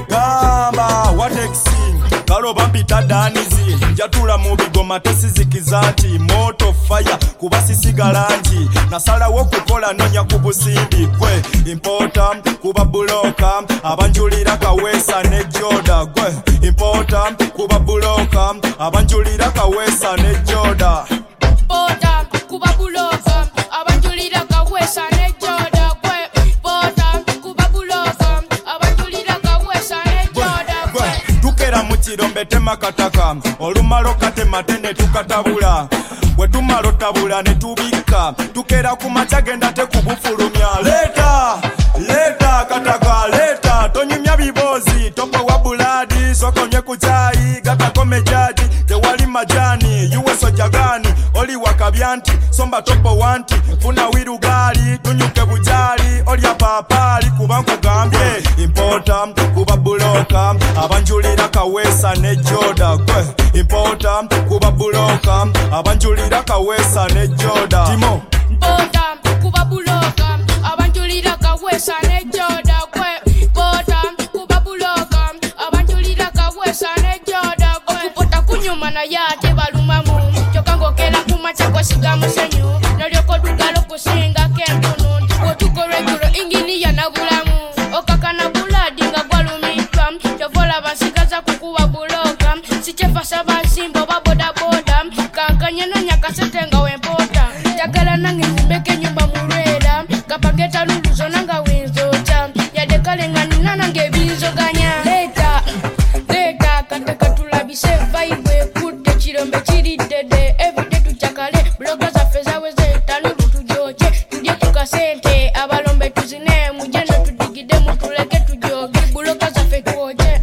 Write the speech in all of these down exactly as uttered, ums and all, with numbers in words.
gamba watexi kaloba mpita danizi njatula mu bigoma tesizikiza nti moto fire kuba sisigala nti nasalawo kukola nonya ku busimbi gwe importa kuba buloka abanjulira kawesa ne joda gwe importa kuba buloka abanjulira kawesa ne joda importa kuba buloka abanjulira kawesa ne joda gwe importa kuba buloka abanjulira kawesa ne joda gwe tukera mu kirombe tema kataka olumalo katema tene tukatabula bwe tumalo tabula ne tubika tukera ku machagenda te kubufulumya leta leta kataka leta tonyumya bibozi topo wa buladi sokonye kuchai gatakome jaji tewali majani yuwe sojagani oli wakabyanti somba topo wanti funa wirugali tunyuke bujali oli apapali kubanko gambye importa kuba buloka abanjulira kawesa ne joda gwe importa kuba buloka abanjulira kawesa ne joda timo importa kuba buloka abanjulira kawesa ne joda gwe importa kuba buloka abanjulira kawesa ne joda gwe okupota kunyuma na yate balumamu kyokangokera kumachako sigamusenyu nalyoko dugalo kusinga kempunu otukoregulo ingini ya nabulamu okakana buladi nga gwalumitwa kyovola basigaza kukuba buloka sichefa sabansimbo babodaboda kankanya na nyakasete nga wempota takala nange nimbeke nyumba mulwera kapageta luluzo nanga winzota yadekale nga nina nange binzoganya leta leta katakatulabise vaibwe kutte kirombe kiridede everyday tuchakale bloga zaffe zawezeta lulutujoje tudye tukasente abalombe tuzine mujeno tudigide mutuleke tujoge bloga zaffe tuoje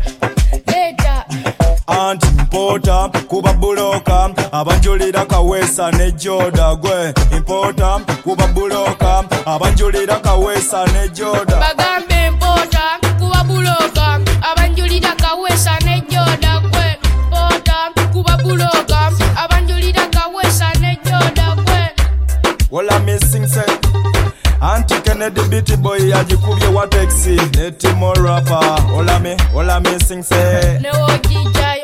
leta anti importa kuba buloka abanjulira kawesa ne joda gwe importa kuba buloka abanjulira kawesa ne joda bagambe importa kuba buloka abanjulira kawesa ne joda gwe importa kuba buloka abanjulira kawesa ne joda gwe wala missing say anti Kennedy Beatty boy ajikubye wa taxi ne Timo rapper wala me wala missing say ne ojija